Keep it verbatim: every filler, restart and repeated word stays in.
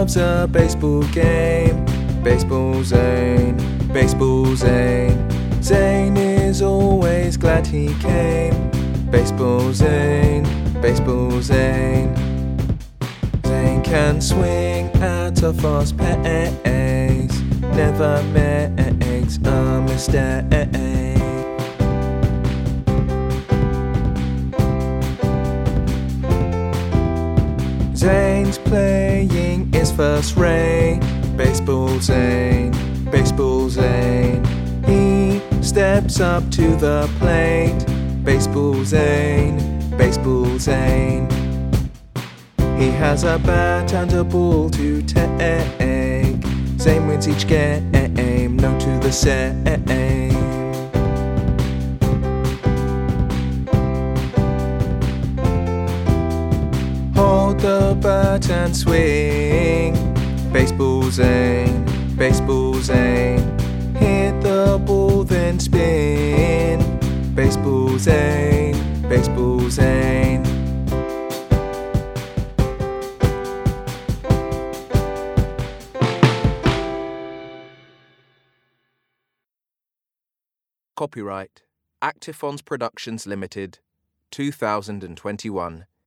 loves a baseball game. Baseball Zane, Baseball Zane. Zane is always glad he came. Baseball Zane, Baseball Zane. Zane can swing at a fast pace, never makes a mistake. Zane's playing is first rate. Baseball Zane, Baseball Zane. He steps up to the plate. Baseball Zane, Baseball Zane. He has a bat and a ball to take. Zane wins each game, no to the same. Hold the bat and swing. Baseball Zane, Baseball Zane. Hit the ball then spin. Baseball Zane, Baseball Zane. Copyright Actiphons Productions Limited, two thousand twenty-one.